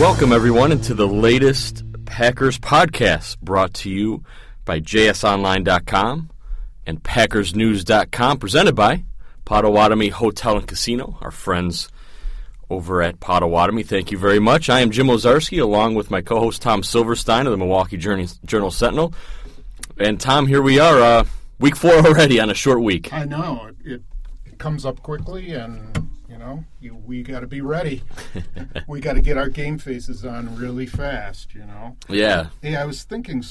Welcome, everyone, into the latest Packers podcast brought to you by JSOnline.com and PackersNews.com, presented by Potawatomi Hotel and Casino, our friends over at Potawatomi. Thank you very much. I am Jim Ozarski, along with my co-host Tom Silverstein of the Milwaukee Journal-Sentinel. And, Tom, here we are, week 4 already on a short week. I know. It comes up quickly, and, we got to be ready. We got to get our game faces on really fast, Yeah. Hey, I was thinking,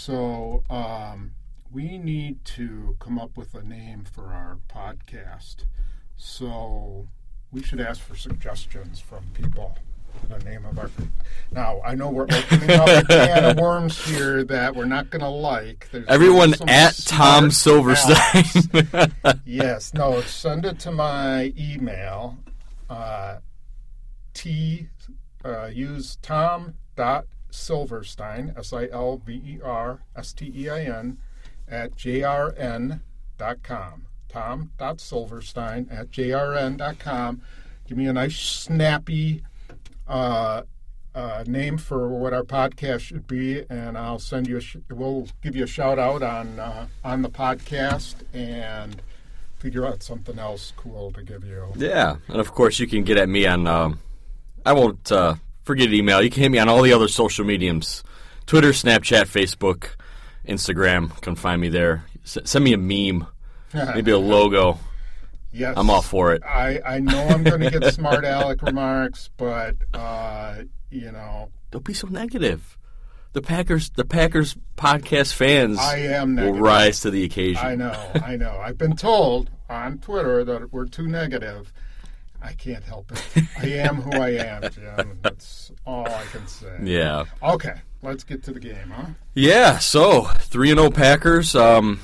we need to come up with a name for our podcast. So we should ask for suggestions from people. The name of our... Now, I know we're opening up a can of worms here that we're not going to like. There's everyone at Tom Silverstein. Yes. No, send it to my email. Use tom.silverstein, SILVERSTEIN, at JRN.com. tom.silverstein@jrn.com. Give me a nice, snappy name for what our podcast should be, and I'll send you. We'll give you a shout out on the podcast and figure out something else cool to give you. Yeah, and of course you can get at me on. I won't forget email. You can hit me on all the other social mediums: Twitter, Snapchat, Facebook, Instagram. You can find me there. Send me a meme. Maybe a logo. Yes. I'm all for it. I know I'm going to get smart aleck remarks, but, Don't be so negative. The Packers podcast fans will rise to the occasion. I know. I've been told on Twitter that we're too negative. I can't help it. I am who I am, Jim. That's all I can say. Yeah. Okay, let's get to the game, huh? Yeah, so 3-0 Packers,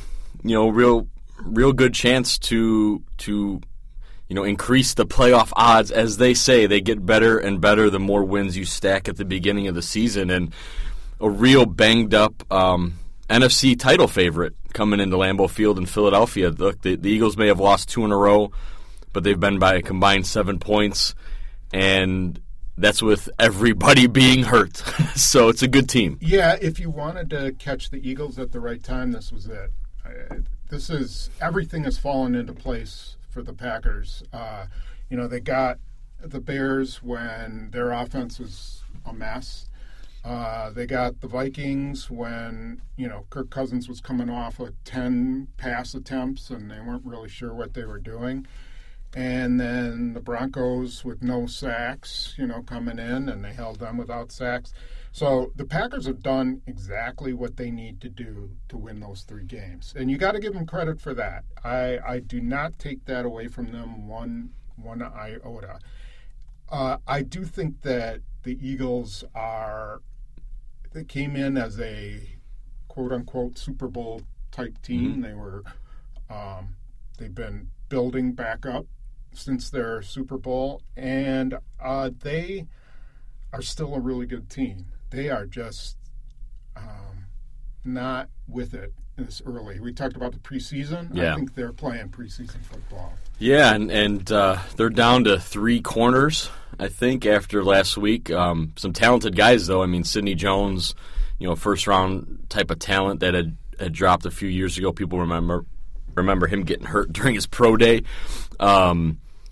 real good chance to increase the playoff odds. As they say, they get better and better the more wins you stack at the beginning of the season, and a real banged up NFC title favorite coming into Lambeau Field in Philadelphia. Look, the Eagles may have lost 2 in a row, but they've been by a combined 7 points, and that's with everybody being hurt. So it's a good team. Yeah, if you wanted to catch the Eagles at the right time, this was it. Everything has fallen into place for the Packers. They got the Bears when their offense was a mess. They got the Vikings when, Kirk Cousins was coming off of 10 pass attempts and they weren't really sure what they were doing. And then the Broncos with no sacks, coming in, and they held them without sacks. So the Packers have done exactly what they need to do to win those 3 games. And you got to give them credit for that. I do not take that away from them one iota. I do think that the Eagles they came in as a quote-unquote Super Bowl type team. Mm-hmm. They've been building back up since their Super Bowl, and they are still a really good team. They are just not with it this early. We talked about the preseason. Yeah. I think they're playing preseason football. Yeah, and they're down to 3 corners, I think, after last week. Some talented guys, though. I mean, Sidney Jones, first-round type of talent that had dropped a few years ago. People remember him getting hurt during his pro day. I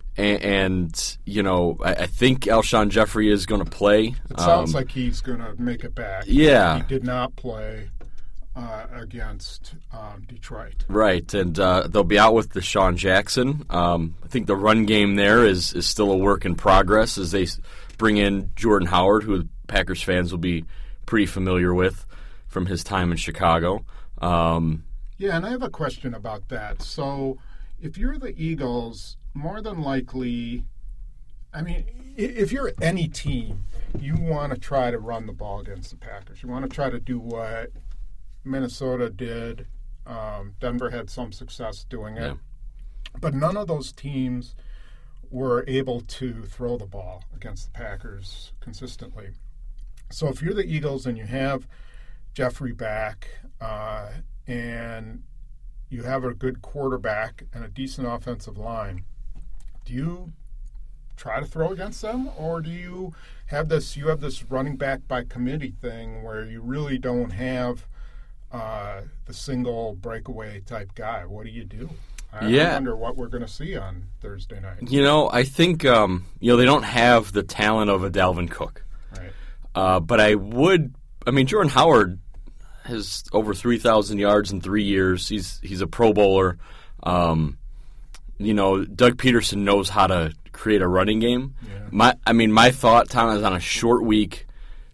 think Alshon Jeffrey is going to play. It sounds like he's going to make it back. Yeah. He did not play against Detroit. Right, and they'll be out with Deshaun Jackson. I think the run game there is still a work in progress as they bring in Jordan Howard, who Packers fans will be pretty familiar with from his time in Chicago. Yeah, and I have a question about that. So if you're the Eagles, more than likely, if you're any team, you want to try to run the ball against the Packers. You want to try to do what Minnesota did. Denver had some success doing it. Yeah. But none of those teams were able to throw the ball against the Packers consistently. So if you're the Eagles and you have Jeffrey back and you have a good quarterback and a decent offensive line, do you try to throw against them, or do you have this running back by committee thing where you really don't have the single breakaway type guy? What do you do? I wonder what we're going to see on Thursday night. I think they don't have the talent of a Dalvin Cook, right? But Jordan Howard has over 3,000 yards in 3 years. He's a Pro Bowler. Doug Peterson knows how to create a running game. Yeah. My thought, Tom, is on a short week.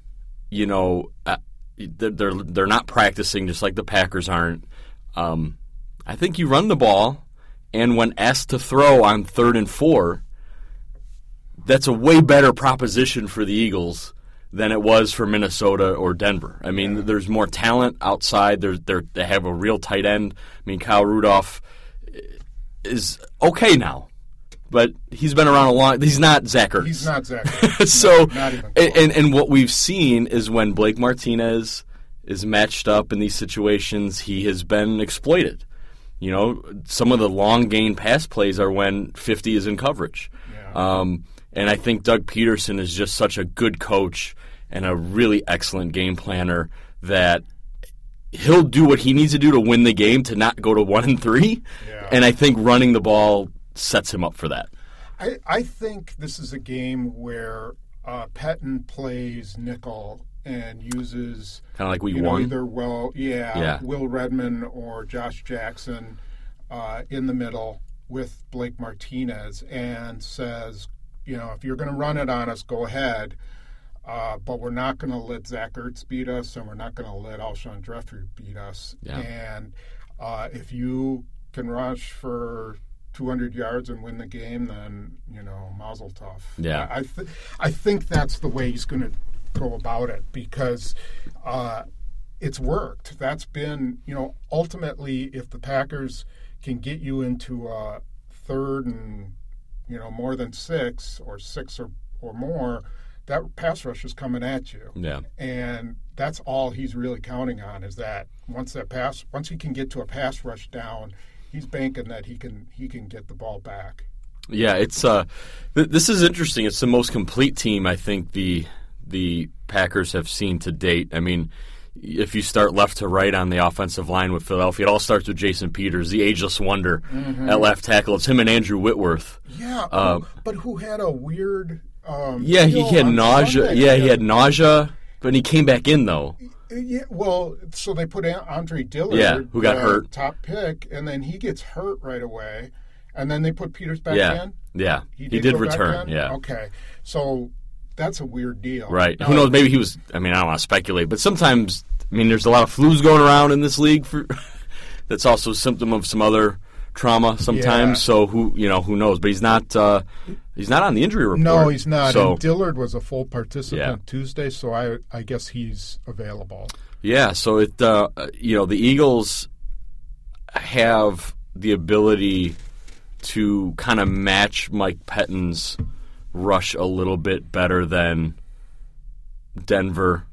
They're not practicing, just like the Packers aren't. I think you run the ball, and when asked to throw on 3rd and 4, that's a way better proposition for the Eagles than it was for Minnesota or Denver. There's more talent outside. They have a real tight end. Kyle Rudolph is okay now, but he's been around a long. He's not Zach Ertz. He's not Zach Ertz. So, not even close. and what we've seen is when Blake Martinez is matched up in these situations, he has been exploited. Some of the long gain pass plays are when 50 is in coverage. Yeah. And I think Doug Peterson is just such a good coach and a really excellent game planner that he'll do what he needs to do to win the game, to not go to 1-3. Yeah. And I think running the ball sets him up for that. I think this is a game where Pettine plays nickel and uses kind of like week one. Either Will Redmond or Josh Jackson in the middle with Blake Martinez, and says, if you're going to run it on us, go ahead. But we're not going to let Zach Ertz beat us, and we're not going to let Alshon Jeffrey beat us. Yeah. And if you can rush for 200 yards and win the game, then mazel tov. Yeah. I think that's the way he's going to go about it, because it's worked. That's been, ultimately, if the Packers can get you into a 3rd and more than 6 or 6 or more, that pass rush is coming at you. Yeah. And that's all he's really counting on, is that once he can get to a pass rush down, he's banking that he can get the ball back. Yeah, it's this is interesting. It's the most complete team I think the Packers have seen to date. If you start left to right on the offensive line with Philadelphia, it all starts with Jason Peters, the ageless wonder at left tackle. It's him and Andrew Whitworth. Yeah, but who had a weird... he had nausea. Sunday. He had nausea, but he came back in, though. Yeah, well, so they put Andre Dillard, who got hurt, top pick, and then he gets hurt right away, and then they put Peters back in? Yeah, he did return, yeah. Okay, so that's a weird deal. Right. Who knows, maybe he was, I don't want to speculate, but sometimes, there's a lot of flus going around in this league that's also a symptom of some other trauma sometimes, so who knows, but he's not on the injury report. No, he's not. So, and Dillard was a full participant Tuesday, so I guess he's available. Yeah, so the Eagles have the ability to kind of match Mike Pettine's rush a little bit better than Denver,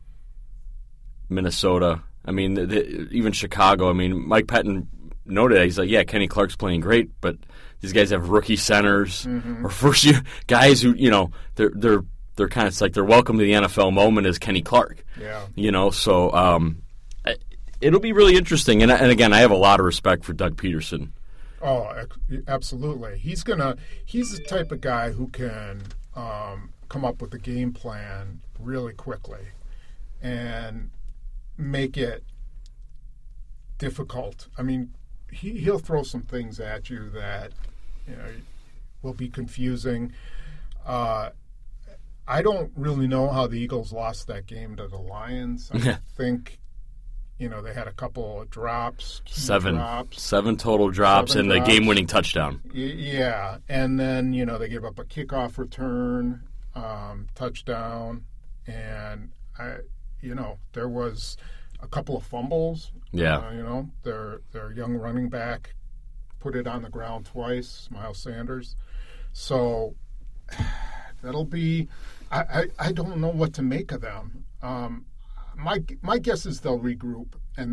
Minnesota. Even Chicago. Mike Pettine noted that. He's like, Kenny Clark's playing great, but these guys have rookie centers or first-year guys who, they're kind of, it's like they're welcome to the NFL moment as Kenny Clark. Yeah. So it'll be really interesting. And again, I have a lot of respect for Doug Peterson. Oh, absolutely. He's the type of guy who can come up with a game plan really quickly and make it difficult. He'll throw some things at you that will be confusing. I don't really know how the Eagles lost that game to the Lions. I think they had a couple of drops, seven total drops, and the game-winning touchdown. Yeah, and then they gave up a kickoff return, touchdown, and there was a couple of fumbles. Yeah. Their young running back put it on the ground twice, Miles Sanders. So that'll be I don't know what to make of them. My guess is they'll regroup and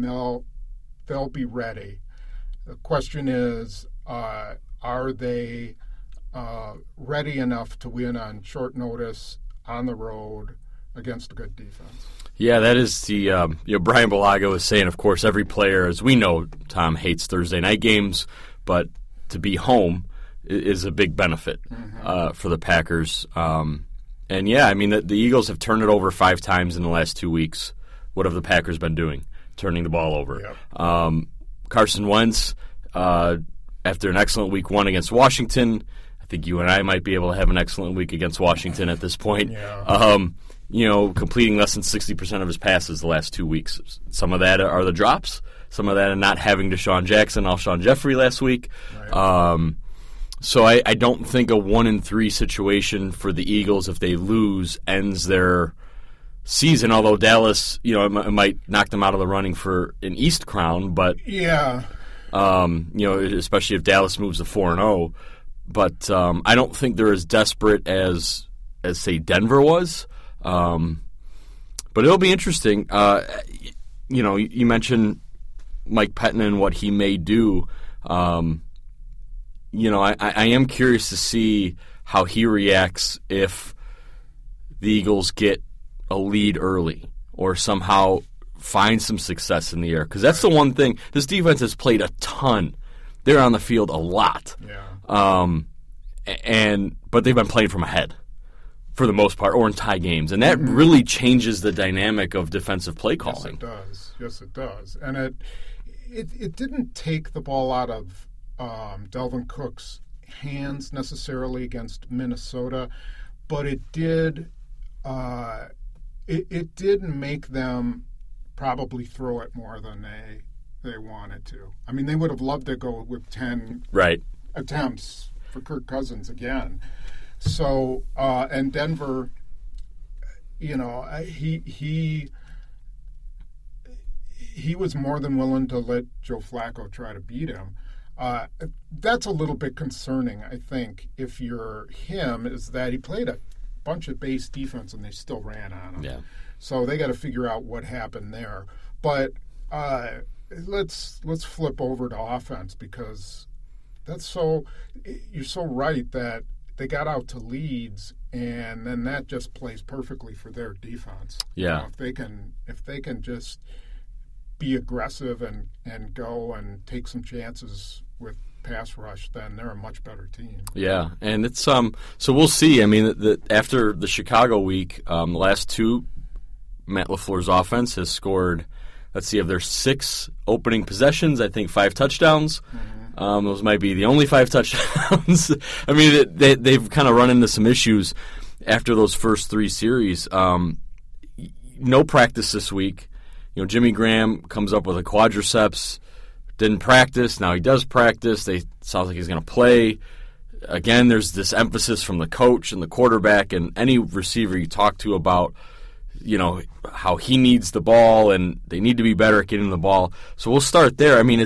they'll be ready. The question is, are they ready enough to win on short notice on the road against a good defense. Yeah, that is the Brian Bulaga was saying, of course, every player, as we know, Tom hates Thursday night games, but to be home is a big benefit for the Packers. And yeah, I mean, the Eagles have turned it over 5 times in the last 2 weeks. What have the Packers been doing? Turning the ball over. Yep. Carson Wentz, after an excellent week 1 against Washington, I think you and I might be able to have an excellent week against Washington at this point. Yeah. Completing less than 60% of his passes the last 2 weeks. Some of that are the drops. Some of that are not having Deshaun Jackson, Alshon Jeffrey last week. Right. So I don't think a 1-3 situation for the Eagles, if they lose, ends their season. Although Dallas, it might knock them out of the running for an East crown, but yeah, especially if Dallas moves to 4-0. But I don't think they're as desperate as say Denver was. But it'll be interesting. You mentioned Mike Pettine and what he may do. I am curious to see how he reacts if the Eagles get a lead early or somehow find some success in the air. Because that's the one thing. This defense has played a ton. They're on the field a lot. Yeah. But they've been playing from ahead for the most part, or in tie games. And that really changes the dynamic of defensive play calling. Yes, it does. And it didn't take the ball out of Dalvin Cook's hands necessarily against Minnesota, but it did it did make them probably throw it more than they wanted to. I mean, they would have loved to go with 10 attempts for Kirk Cousins again. So, and Denver, he was more than willing to let Joe Flacco try to beat him. That's a little bit concerning, I think, if you're him, is that he played a bunch of base defense and they still ran on him. Yeah. So they got to figure out what happened there. But let's flip over to offense, because you're so right that they got out to leads, and then that just plays perfectly for their defense. Yeah. If they can just be aggressive and go and take some chances with pass rush, then they're a much better team. Yeah, and it's so we'll see. I mean, after the Chicago week, the last 2, Matt LaFleur's offense has scored. Let's see, of their 6 opening possessions, I think 5 touchdowns. Those might be the only 5 touchdowns. I mean, they've kind of run into some issues after those first 3 series. No practice this week. Jimmy Graham comes up with a quadriceps. Didn't practice. Now he does practice. Sounds like he's going to play. Again, there's this emphasis from the coach and the quarterback and any receiver you talk to about, how he needs the ball and they need to be better at getting the ball. So we'll start there. I mean,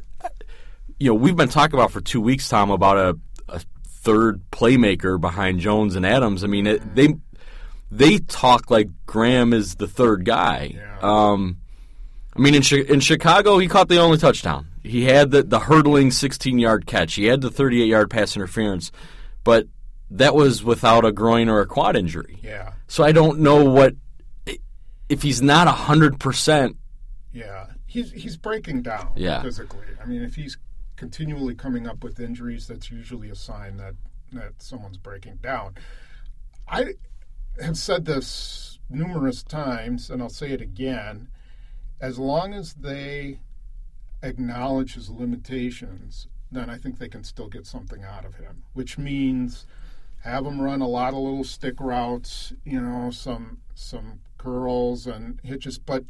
we've been talking about for 2 weeks, Tom, about a third playmaker behind Jones and Adams. I mean, they talk like Graham is the third guy. Yeah. I mean, in Chicago, he caught the only touchdown. He had the hurdling 16-yard catch. He had the 38-yard pass interference, but that was without a groin or a quad injury. Yeah. So I don't know if he's not 100%. Yeah, he's breaking down physically. I mean, if he's continually coming up with injuries, that's usually a sign that someone's breaking down. I have said this numerous times, and I'll say it again. As long as they acknowledge his limitations, then I think they can still get something out of him, which means have him run a lot of little stick routes, some curls and hitches. But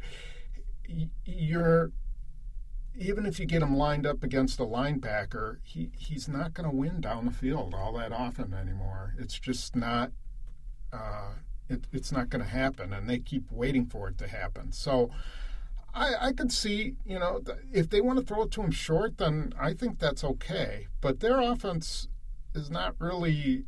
even if you get him lined up against a linebacker, he's not going to win down the field all that often anymore. It's just not it's not going to happen, and they keep waiting for it to happen. So I could see, if they want to throw it to him short, then I think that's okay. But their offense is not really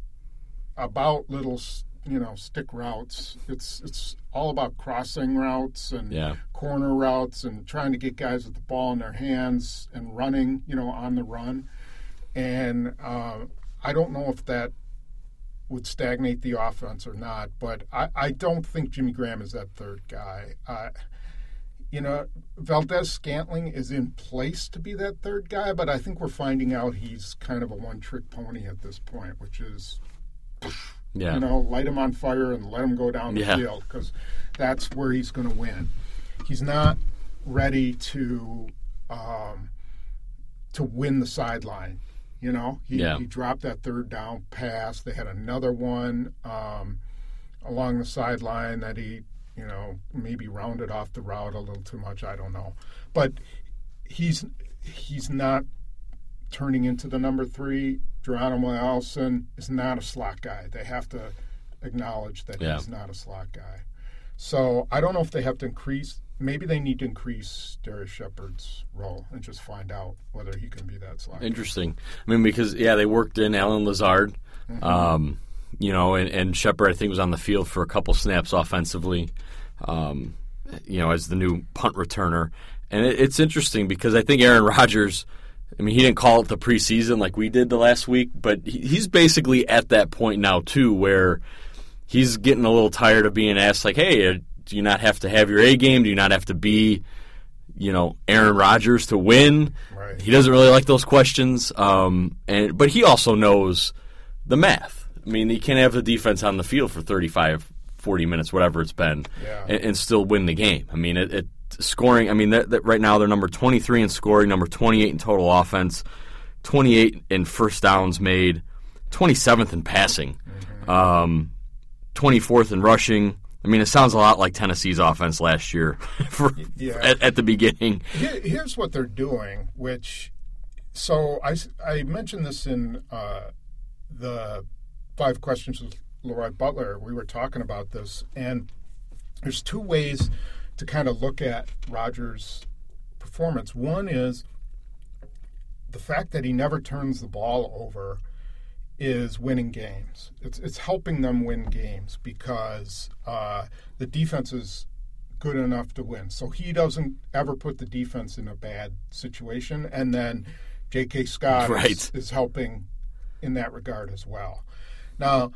about little, stick routes. It's all about crossing routes and corner routes and trying to get guys with the ball in their hands and running, on the run. And I don't know if that would stagnate the offense or not, but I don't think Jimmy Graham is that third guy. Valdez-Scantling is in place to be that third guy, but I think we're finding out he's kind of a one-trick pony at this point, which is, light him on fire and let him go down the field, because that's where he's going to win. He's not ready to win the sideline. He dropped that third down pass. They had another one along the sideline that he, maybe rounded off the route a little too much. I don't know. But he's not turning into the number 3. Geronimo Allison is not a slot guy. They have to acknowledge that he's not a slot guy. So I don't know if they have to increase. Maybe they need to increase Darius Shepard's role and just find out whether he can be that slot. Interesting. I mean, because, they worked in Alan Lazard, and Shepard, I think, was on the field for a couple snaps offensively, as the new punt returner. And it's interesting because I think Aaron Rodgers, he didn't call it the preseason like we did the last week, but he's basically at that point now, too, where he's getting a little tired of being asked, like, hey, do you not have to have your A game? Do you not have to be, Aaron Rodgers to win? Right. He doesn't really like those questions. But he also knows the math. You can't have the defense on the field for 35, 40 minutes, whatever it's been, and still win the game. Scoring, that right now they're number 23 in scoring, number 28 in total offense, 28 in first downs made, 27th in passing, 24th in rushing. It sounds a lot like Tennessee's offense last year at the beginning. Here's what they're doing, so I mentioned this in the 5 Questions with Leroy Butler. We were talking about this, and there's 2 ways to kind of look at Rodgers' performance. One is the fact that he never turns the ball over is winning games. It's helping them win games because the defense is good enough to win. So he doesn't ever put the defense in a bad situation. And then J.K. Scott is helping in that regard as well. Now,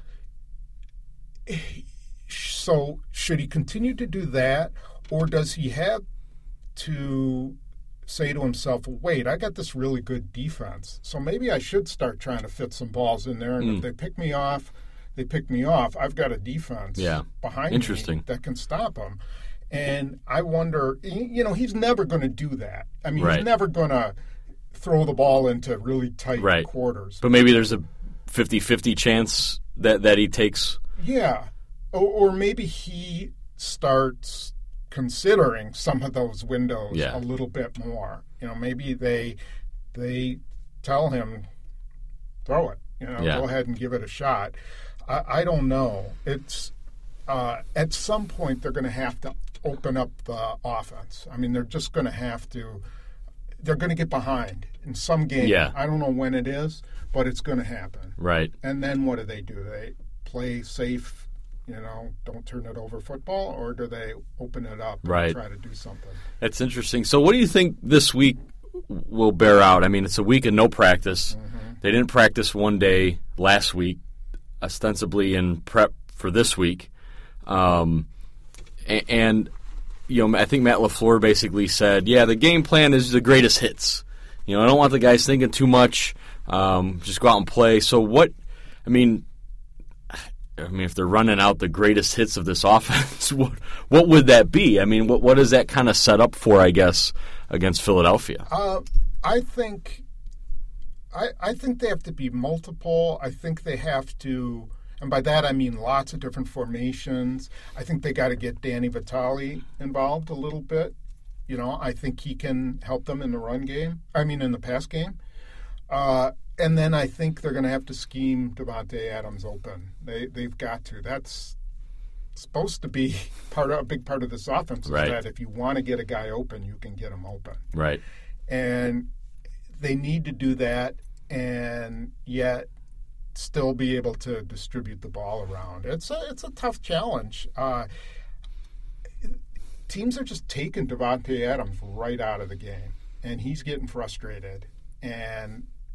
so should he continue to do that, or does he have to say to himself, wait, I got this really good defense, so maybe I should start trying to fit some balls in there, and if they pick me off, they pick me off. I've got a defense behind me that can stop them. And I wonder, he's never going to do that. He's never going to throw the ball into really tight quarters. But maybe there's a 50-50 chance that he takes. Yeah. Or maybe he starts considering some of those windows a little bit more. Maybe they tell him, throw it. Go ahead and give it a shot. I don't know. It's at some point they're going to have to open up the offense. They're just going to have to. They're going to get behind in some game. Yeah. I don't know when it is, but it's going to happen. Right. And then what do? They play safe, don't turn it over football, or do they open it up and try to do something? That's interesting. So what do you think this week will bear out? It's a week of no practice. They didn't practice one day last week, ostensibly in prep for this week. And I think Matt LaFleur basically said, the game plan is the greatest hits. I don't want the guys thinking too much. Just go out and play. So what, if they're running out the greatest hits of this offense, what would that be? What does that kind of set up for, I guess, against Philadelphia? I think they have to be multiple. I think they have to, and by that I mean lots of different formations. I think they got to get Danny Vitale involved a little bit. I think he can help them in the run game. In the pass game. And then I think they're going to have to scheme Davante Adams open. They've got to. That's supposed to be a big part of this offense. Is that if you want to get a guy open, you can get him open. Right. And they need to do that, and yet still be able to distribute the ball around. It's a tough challenge. Teams are just taking Davante Adams right out of the game, and he's getting frustrated. And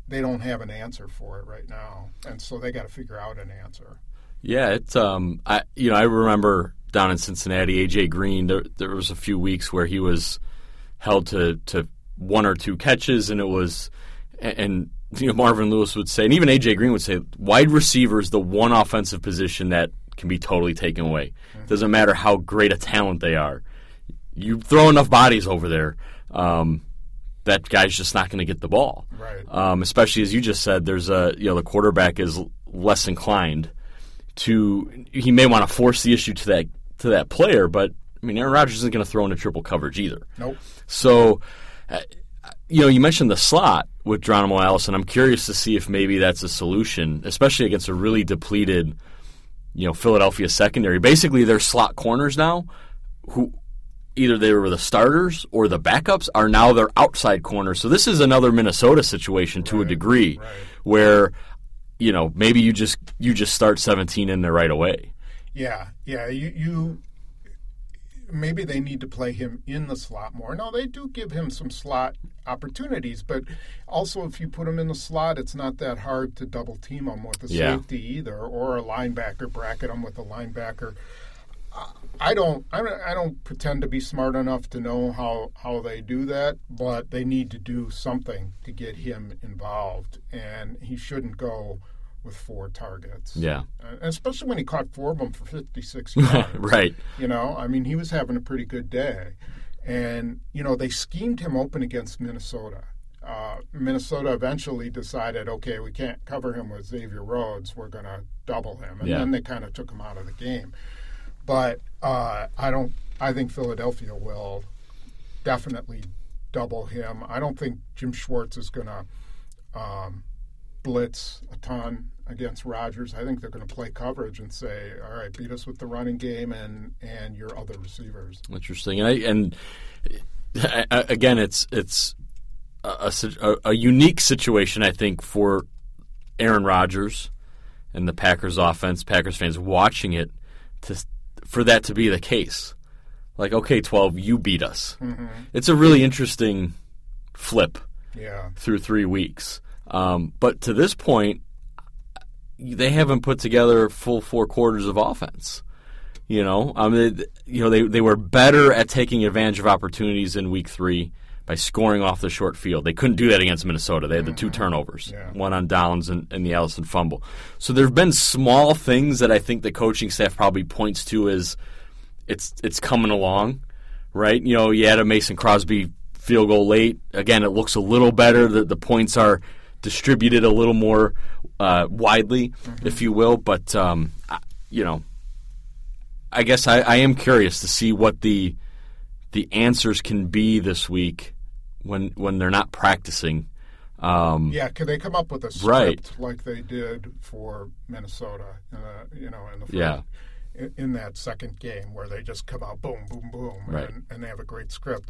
they don't have an answer for it right now, and so they got to figure out an answer. Yeah, it's I remember down in Cincinnati, AJ Green. There was a few weeks where he was held to one or two catches, and it was and Marvin Lewis would say, and even AJ Green would say, wide receiver is the one offensive position that can be totally taken away. It doesn't matter how great a talent they are. You throw enough bodies over there, that guy's just not going to get the ball. Right. Especially as you just said, there's the quarterback is less inclined to. He may want to force the issue to that player, but I mean, Aaron Rodgers isn't going to throw into triple coverage either. Nope. So, you mentioned the slot with Geronimo Allison. I'm curious to see if maybe that's a solution, especially against a really depleted, Philadelphia secondary. Basically, their slot corners now, who either they were the starters or the backups, are now their outside corners. So this is another Minnesota situation to a degree, where maybe you just start 17 in there right away. Yeah. You maybe they need to play him in the slot more. No, they do give him some slot opportunities, but also if you put him in the slot, it's not that hard to double team him with a safety either, or a linebacker, bracket him with a linebacker. I don't pretend to be smart enough to know how they do that, but they need to do something to get him involved, and he shouldn't go with 4 targets. Yeah. Especially when he caught 4 of them for 56 yards. Right. He was having a pretty good day. And, they schemed him open against Minnesota. Minnesota eventually decided, okay, we can't cover him with Xavier Rhodes. We're going to double him. And then they kind of took him out of the game. But I think Philadelphia will definitely double him. I don't think Jim Schwartz is going to blitz a ton against Rodgers. I think they're going to play coverage and say, all right, beat us with the running game and your other receivers. Interesting. And again, it's a unique situation, I think, for Aaron Rodgers and the Packers offense, Packers fans watching it, for that to be the case. Like, okay, 12, you beat us. Mm-hmm. It's a really interesting flip through 3 weeks. But to this point, they haven't put together full 4 quarters of offense. They were better at taking advantage of opportunities in week 3 by scoring off the short field. They couldn't do that against Minnesota. They had the 2 turnovers, one on downs and the Allison fumble. So there have been small things that I think the coaching staff probably points to as it's coming along, right? You had a Mason Crosby field goal late. Again, it looks a little better. The points are distributed a little more widely, if you will. But, I guess I am curious to see what the answers can be this week when they're not practicing. Can they come up with a script like they did for Minnesota, in the first, in that second game where they just come out boom, boom, boom, and they have a great script.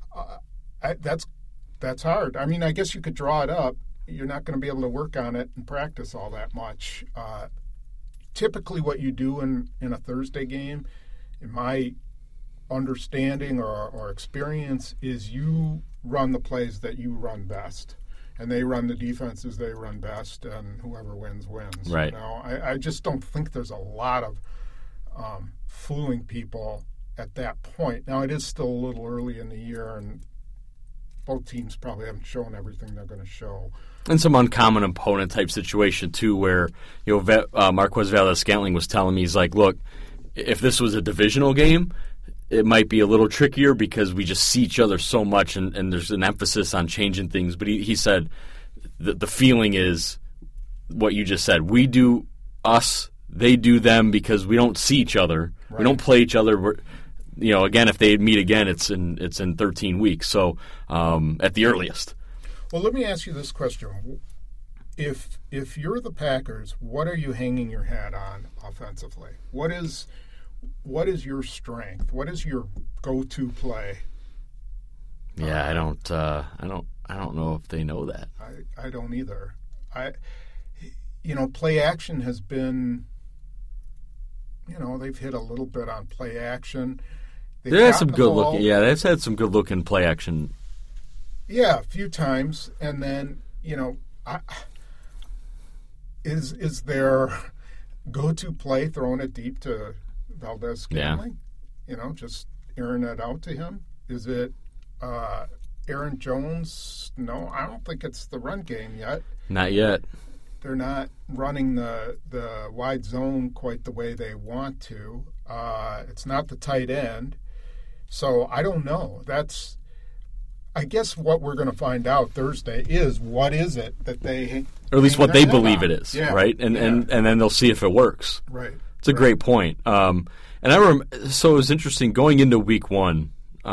That's hard. I mean, I guess you could draw it up. You're not going to be able to work on it and practice all that much. Typically what you do in a Thursday game, in my understanding or experience, is you run the plays that you run best, and they run the defenses they run best, and whoever wins. Right. I just don't think there's a lot of fooling people at that point. Now, it is still a little early in the year, and both teams probably haven't shown everything they're going to show. And some uncommon opponent type situation too, where Marquez Valdes-Scantling was telling me, he's like, look, if this was a divisional game, it might be a little trickier because we just see each other so much, and there's an emphasis on changing things. But he said the feeling is what you just said. We do us, they do them, because we don't see each other. Right. We don't play each other. Again, if they meet again, it's in 13 weeks, so at the earliest. Well, let me ask you this question. If you're the Packers, what are you hanging your hat on offensively? What is your strength? What is your go-to play? Yeah, I don't know if they know that. I don't either. Play action has been, they've hit a little bit on play action. They've had some good looking. Yeah, they've had some good looking play action. Yeah, a few times, and then Is their go-to play throwing it deep to Valdez-Scantling? Yeah. Just airing it out to him? Is it Aaron Jones? No, I don't think it's the run game yet. Not yet. They're not running the wide zone quite the way they want to. It's not the tight end. So I don't know. That's, I guess, what we're going to find out Thursday is what is it that they, or at least what they believe it is, yeah. right? And then they'll see if it works. Right. It's a great point. And so it was interesting going into week one.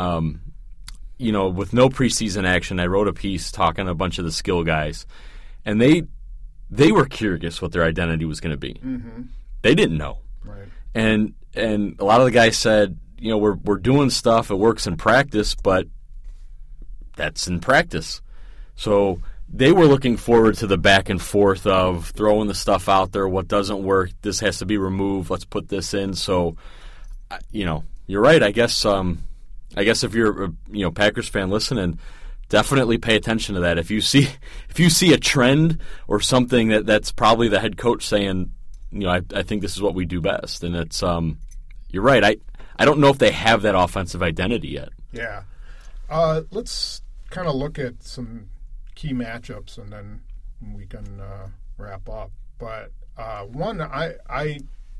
With no preseason action, I wrote a piece talking to a bunch of the skill guys, and they were curious what their identity was going to be. Mm-hmm. They didn't know, right? And a lot of the guys said, we're doing stuff. It works in practice, but that's in practice. So they were looking forward to the back and forth of throwing the stuff out there. What doesn't work, this has to be removed. Let's put this in. So, you're right. I guess if you're a Packers fan listening, definitely pay attention to that. If you see a trend or something that's probably the head coach saying, I think this is what we do best. And it's you're right. I don't know if they have that offensive identity yet. Yeah. Let's kind of look at some key matchups and then we can wrap up. But one I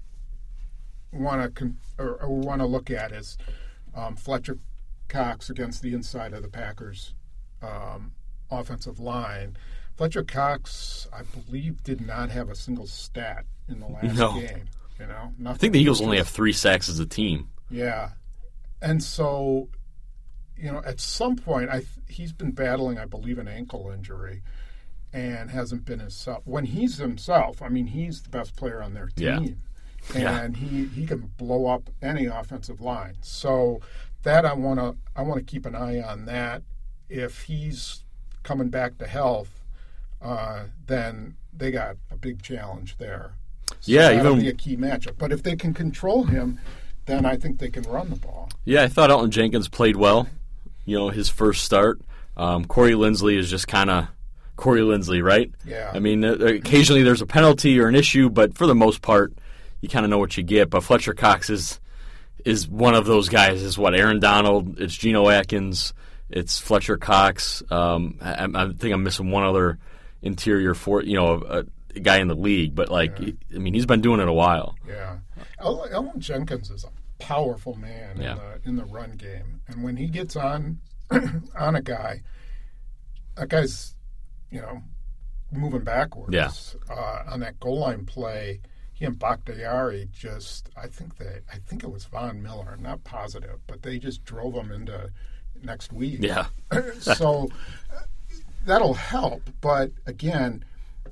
want to look at is Fletcher Cox against the inside of the Packers offensive line. Fletcher Cox, I believe, did not have a single stat in the last game. I think the Eagles only have 3 sacks as a team. Yeah, and so at some point, he's been battling, I believe, an ankle injury, and hasn't been himself. When he's himself, I mean, he's the best player on their team, and he can blow up any offensive line. So that I want to keep an eye on that. If he's coming back to health, then they got a big challenge there. So that'll be a key matchup. But if they can control him, then I think they can run the ball. Yeah, I thought Elton Jenkins played well. His first start. Corey Linsley is just kind of Corey Linsley, right? Yeah. I mean, occasionally there's a penalty or an issue, but for the most part, you kind of know what you get. But Fletcher Cox is one of those guys. Is what Aaron Donald, it's Geno Atkins, it's Fletcher Cox. I think I'm missing one other interior a guy in the league, but he's been doing it a while. Yeah, Elton Jenkins is a powerful man in the run game, and when he gets on a guy, that guy's moving backwards. Yeah. On that goal line play, he and Bakhtiari I think it was Von Miller. I'm not positive, but they just drove him into next week. Yeah. So that'll help, but again,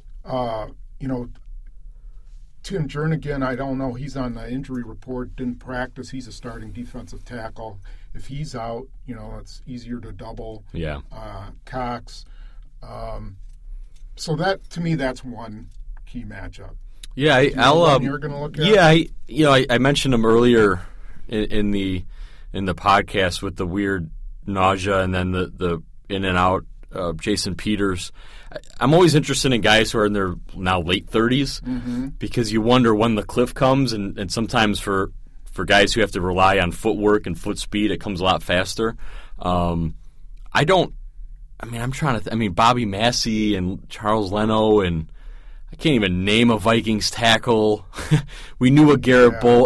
Tim Jernigan, I don't know. He's on the injury report, didn't practice. He's a starting defensive tackle. If he's out, it's easier to double Cox. So that, to me, that's one key matchup. Yeah, you're going to look at? Yeah, I mentioned him earlier in the podcast with the weird nausea and then the in and out Jason Peters. I'm always interested in guys who are in their now late 30s because you wonder when the cliff comes, and sometimes for guys who have to rely on footwork and foot speed, it comes a lot faster. I'm trying to Bobby Massey and Charles Leno, and I can't even name a Vikings tackle. We knew a Garrett Bull.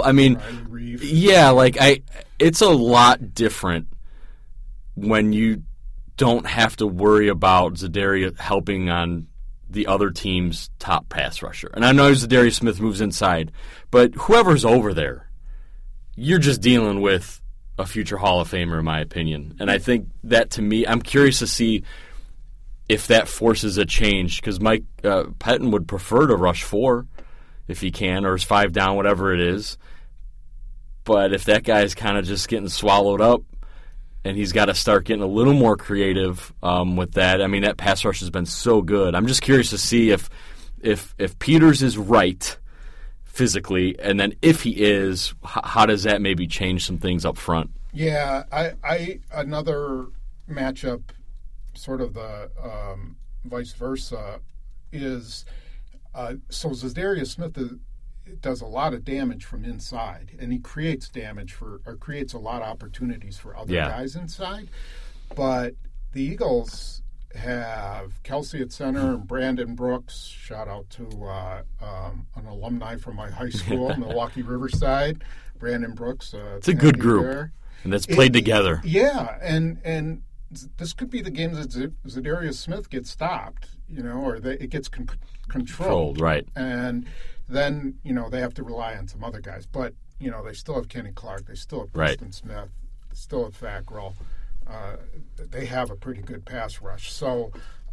It's a lot different when you don't have to worry about Zadarius helping on the other team's top pass rusher. And I know Zadarius Smith moves inside, but whoever's over there, you're just dealing with a future Hall of Famer, in my opinion. And I think that, to me, I'm curious to see if that forces a change, because Mike Pettin would prefer to rush 4 if he can, or is 5 down, whatever it is. But if that guy's kind of just getting swallowed up, and he's got to start getting a little more creative with that. I mean, that pass rush has been so good. I'm just curious to see if Peters is right physically, and then if he is, how does that maybe change some things up front? Yeah, I another matchup, sort of the vice versa. is so Zadarius Smith does a lot of damage from inside, and he creates creates a lot of opportunities for other guys inside. But the Eagles have Kelsey at center and Brandon Brooks. Shout out to an alumni from my high school, Milwaukee Riverside. Brandon Brooks. It's a good group, there. And that's played together. Yeah, and this could be the game that Zadarius Smith gets stopped, or it gets controlled. Right. And then, they have to rely on some other guys. But, they still have Kenny Clark. They still have Preston Smith. They still have Fackrell. They have a pretty good pass rush. So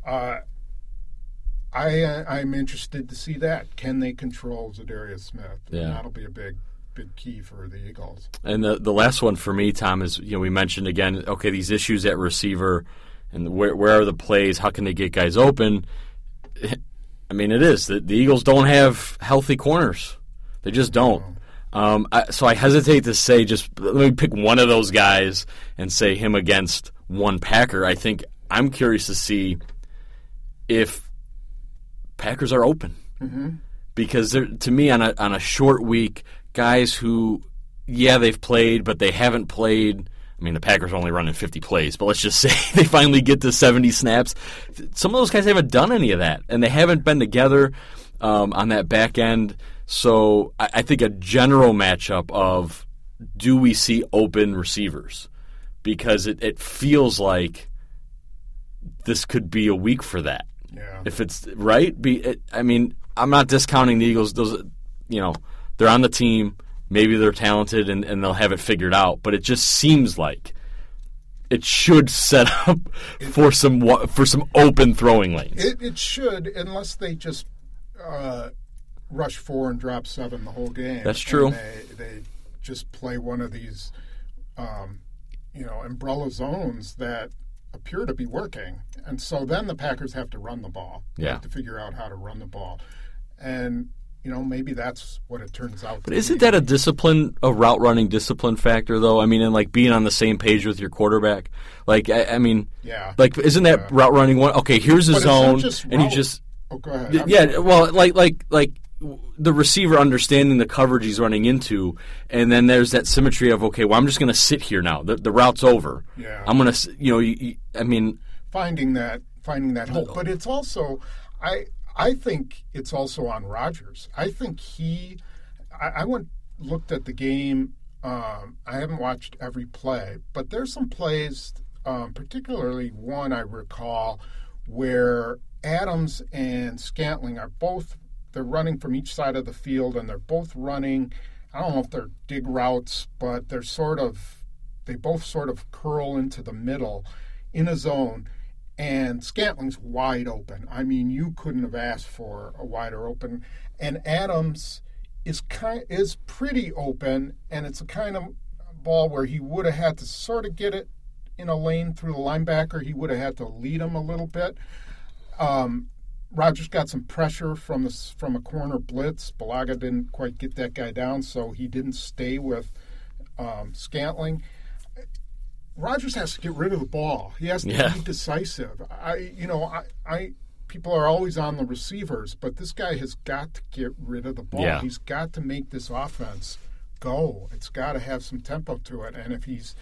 I'm interested to see that. Can they control Zadarius Smith? Yeah. And that'll be a big key for the Eagles. And the last one for me, Tom, is we mentioned again, okay, these issues at receiver and where are the plays? How can they get guys open? I mean, it is. The Eagles don't have healthy corners. They just don't. So I hesitate to say just let me pick one of those guys and say him against one Packer. I think I'm curious to see if Packers are open. Mm-hmm. Because to me, on a short week, guys who, they've played, but they haven't played. I mean, the Packers are only running 50 plays, but let's just say they finally get to 70 snaps. Some of those guys haven't done any of that, and they haven't been together on that back end. So I think a general matchup of do we see open receivers? Because it feels like this could be a week for that. Yeah. If it's right. I'm not discounting the Eagles. Those, they're on the team. Maybe they're talented and they'll have it figured out. But it just seems like it should set up for some open throwing lanes. It should, unless they just rush 4 and drop 7 the whole game. That's true. They just play one of these, umbrella zones that appear to be working. And so then the Packers have to run the ball. They have to figure out how to run the ball. And, maybe that's what it turns out to be. But isn't that a route running discipline factor, though? I mean, and like being on the same page with your quarterback? Like, yeah. Like, isn't that route running one? Okay, here's a zone, and you just. Oh, go ahead. Yeah, well, like the receiver understanding the coverage he's running into, and then there's that symmetry of, okay, well, I'm just going to sit here now. The route's over. Yeah. I'm going to, finding that hole. But it's also, I think it's also on Rodgers. I think I looked at the game. I haven't watched every play, but there's some plays, particularly one I recall, where Adams and Scantling they're running from each side of the field, and they're both running, I don't know if they're dig routes, but they both sort of curl into the middle in a zone, and Scantling's wide open. I mean, you couldn't have asked for a wider open. And Adams is pretty open, and it's a kind of ball where he would have had to sort of get it in a lane through the linebacker. He would have had to lead him a little bit. Rodgers got some pressure from a corner blitz. Balaga didn't quite get that guy down, so he didn't stay with Scantling. Rodgers has to get rid of the ball. He has to be decisive. People are always on the receivers, but this guy has got to get rid of the ball. Yeah. He's got to make this offense go. It's got to have some tempo to it, and if he's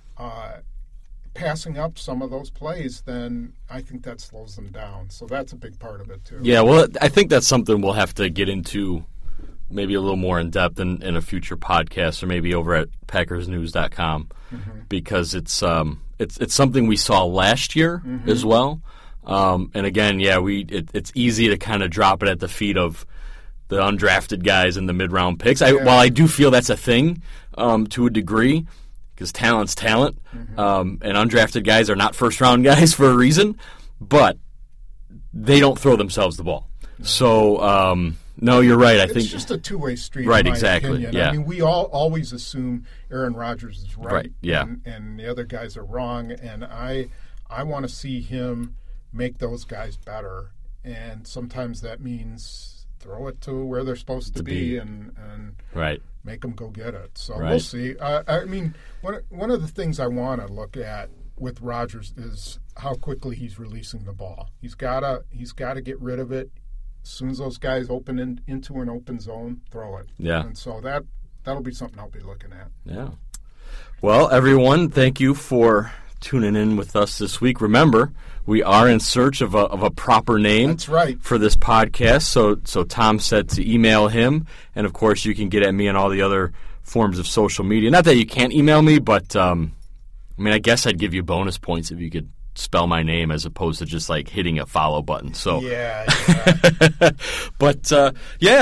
passing up some of those plays, then I think that slows them down. So that's a big part of it, too. Yeah, well, I think that's something we'll have to get into maybe a little more in depth in a future podcast, or maybe over at PackersNews.com, because it's something we saw last year as well. And again, it's easy to kind of drop it at the feet of the undrafted guys in the mid-round picks. While I do feel that's a thing to a degree, because talent's talent, and undrafted guys are not first-round guys for a reason, but they don't throw themselves the ball. No. So, no, you're right. I think it's just a two-way street. Right, in my exactly. opinion. Yeah. I mean, we always assume Aaron Rodgers is right. Yeah. And the other guys are wrong. And I want to see him make those guys better. And sometimes that means throw it to where they're supposed to be and make them go get it. So we'll see. I mean, one of the things I want to look at with Rodgers is how quickly he's releasing the ball. He's got to get rid of it. as soon as those guys open into an open zone, throw it. Yeah. And so that'll be something I'll be looking at. Yeah. Well, everyone, thank you for tuning in with us this week. Remember, we are in search of a proper name. That's right. For this podcast. So Tom said to email him, and of course you can get at me on all the other forms of social media. Not that you can't email me, but I guess I'd give you bonus points if you could spell my name as opposed to just like hitting a follow button. So yeah. But so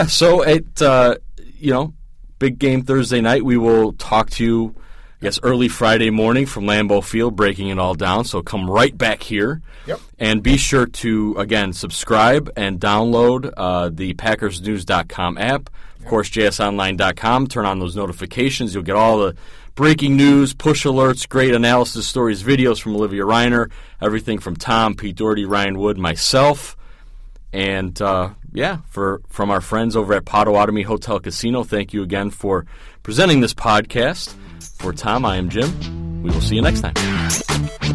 big game Thursday night. We will talk to you, I guess, early Friday morning from Lambeau Field, breaking it all down. So come right back here. Yep. And be sure to, again, subscribe and download the PackersNews.com app. Of course, JSOnline.com. Turn on those notifications. You'll get all the breaking news, push alerts, great analysis, stories, videos from Olivia Reiner, everything from Tom, Pete Doherty, Ryan Wood, myself. And, from our friends over at Potawatomi Hotel Casino, thank you again for presenting this podcast. For Tom, I am Jim. We will see you next time.